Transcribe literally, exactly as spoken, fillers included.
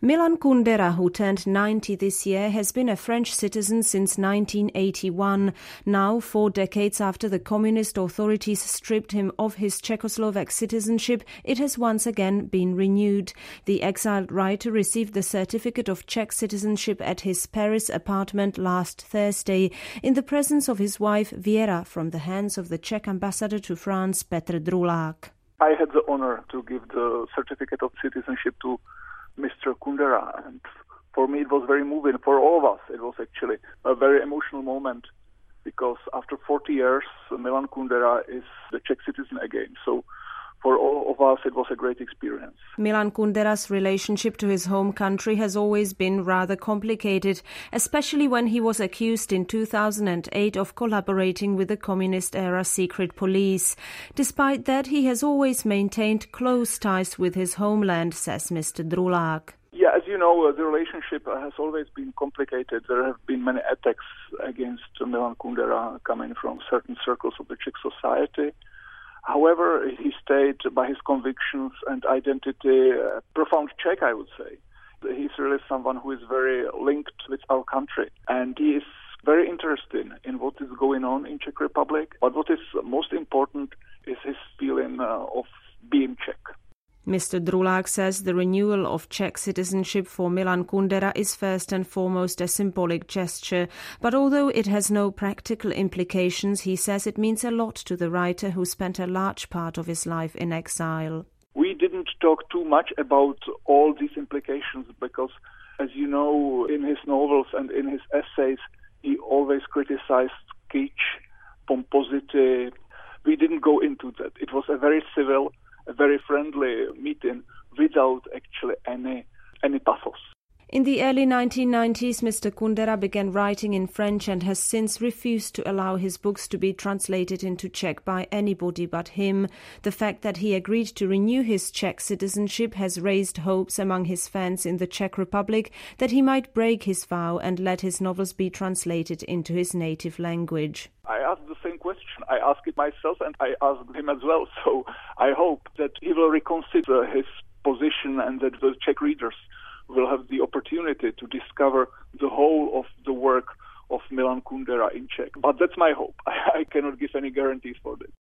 Milan Kundera, who turned ninety this year, has been a French citizen since nineteen eighty-one. Now, four decades after the communist authorities stripped him of his Czechoslovak citizenship, it has once again been renewed. The exiled writer received the certificate of Czech citizenship at his Paris apartment last Thursday, in the presence of his wife Věra, from the hands of the Czech ambassador to France, Petr Drulák. I had the honor to give the certificate of citizenship to Mister Kundera, and for me it was very moving. For all of us, it was actually a very emotional moment, because after forty years, Milan Kundera is the Czech citizen again. So for all of us, it was a great experience. Milan Kundera's relationship to his home country has always been rather complicated, especially when he was accused in two thousand eight of collaborating with the communist-era secret police. Despite that, he has always maintained close ties with his homeland, says Mister Drulák. Yeah, as you know, uh, the relationship has always been complicated. There have been many attacks against Milan Kundera coming from certain circles of the Czech society. However, he stayed by his convictions and identity, a profound Czech, I would say. He's really someone who is very linked with our country, and he is very interested in what is going on in Czech Republic. But what is most important is his feeling uh, of being Czech. Mister Drulák says the renewal of Czech citizenship for Milan Kundera is first and foremost a symbolic gesture, but although it has no practical implications, he says it means a lot to the writer who spent a large part of his life in exile. We didn't talk too much about all these implications because, as you know, in his novels and in his essays, he always criticized kitsch, pomposity. We didn't go into that. It was a very civil, a very friendly meeting without actually any any pathos. In the early nineteen nineties, Mister Kundera began writing in French and has since refused to allow his books to be translated into Czech by anybody but him. The fact that he agreed to renew his Czech citizenship has raised hopes among his fans in the Czech Republic that he might break his vow and let his novels be translated into his native language. I asked the same question. I asked it myself and I asked him as well. So I hope that he will reconsider his position and that the Czech readers will have the opportunity to discover the whole of the work of Milan Kundera in Czech. But that's my hope. I, I cannot give any guarantees for this.